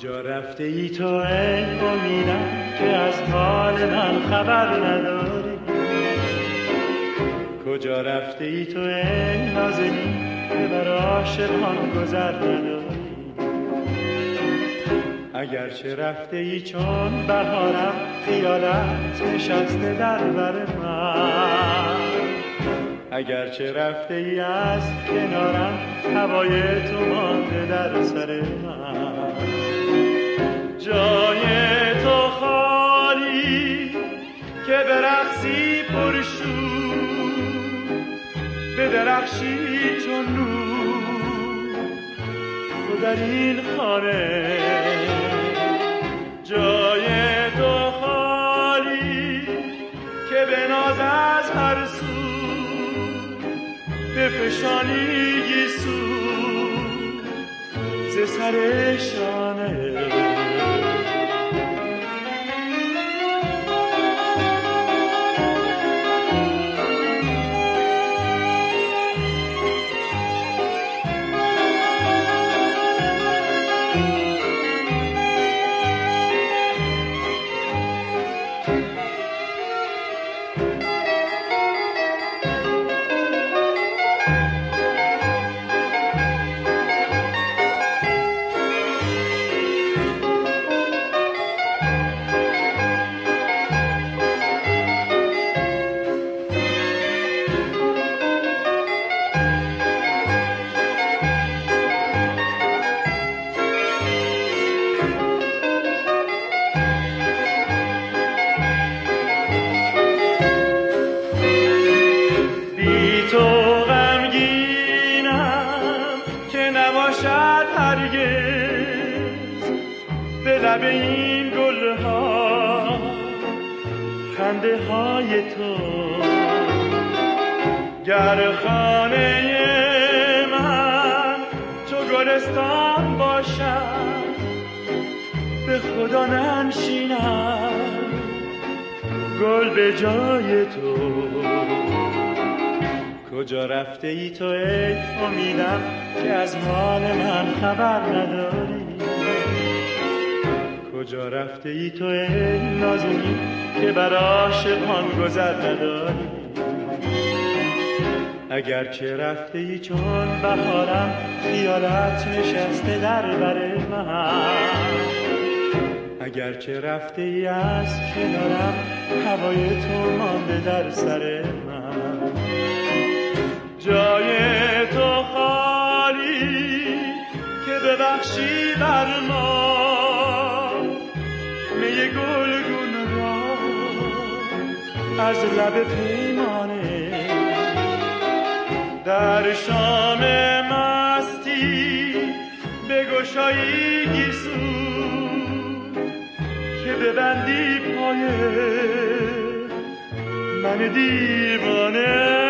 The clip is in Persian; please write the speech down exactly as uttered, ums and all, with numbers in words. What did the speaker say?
کجا رفته ای تو ای امیدم که از حال من خبر نداری؟ کجا رفته ای تو ای نازنین که بر عاشقان گذر نداری؟ اگرچه رفته ای چون بهارم خیالت نشسته در بر من، اگرچه رفته ای از کنارم هوای تو مانده در سر من. جای تو خالی که برقصی پرشور، بدرخشی چون نور تو در این خانه. جای تو خالی که بناز از هر سو، بفشانی گیسو ز سر شانه. به این گلها خنده های تو، گر خانه من چو گلستان باشد به خدا ننشینم گل به جای تو. کجا رفته ای تو ای امیدم که از حال من خبر نداری؟ کجا رفته ای تو ای نازنین که بر عاشقان گذر نداری؟ اگرچه رفته ای چون بهارم خیالت نشسته در بر من، اگرچه رفته ای از کنارم هوای تو مانده در سر من. جای تو خالی که ببخشی بر ما می گلگون را از لب پیمانه. در شام مستی بگشایی گیسو که ببندی پای من دیوانه.